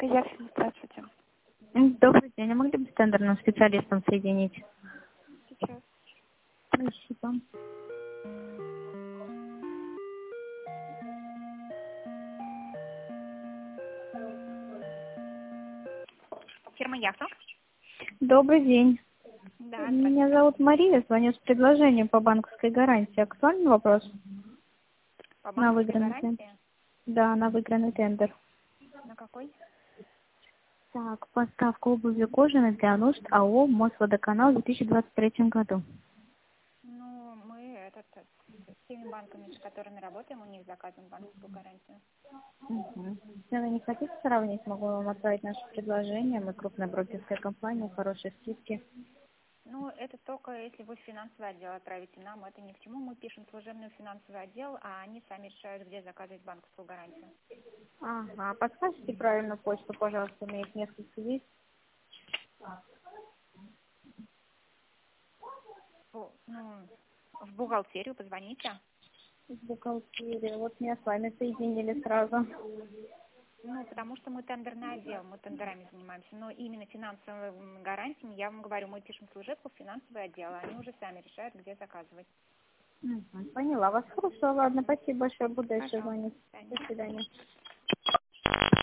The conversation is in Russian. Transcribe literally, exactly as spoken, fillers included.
Ясен, здравствуйте. М, Добрый день. А могли бы с тендерным специалистом соединить? Сейчас. Спасибо. Фирма Яхта? Добрый день. Да, Меня здравствуйте. зовут Мария. Звоню с предложением по банковской гарантии. Актуальный вопрос? По На банковской выигранный тендер. гарантии? Да, на выигранный тендер. На какой? Так, поставка обуви кожаной для нужд АО Мосводоканал в две тысячи двадцать третьем году. Ну, мы этот, с теми банками, с которыми работаем, у них заказываем банковскую гарантию. Угу. Если вы не хотите сравнить, могу вам отправить наше предложение. Мы крупная брокерская компания, хорошие скидки. Ну, это только если вы в финансовый отдел отправите нам, это ни к чему. Мы пишем служебный финансовый отдел, а они сами решают, где заказывать банковскую гарантию. Ага, подскажите правильную почту, пожалуйста, у меня их несколько есть. Бу- Ну, в бухгалтерию позвоните. Из бухгалтерии. Вот меня с вами соединили сразу. Ну, потому что мы тендерный отдел, мы тендерами занимаемся, но именно финансовыми гарантиями, я вам говорю, мы пишем служебку в финансовый отдел, а они уже сами решают, где заказывать. Мгм, поняла вас. Хорошо, ладно, спасибо большое. Буду еще Пожалуйста, звонить. до свидания. До свидания.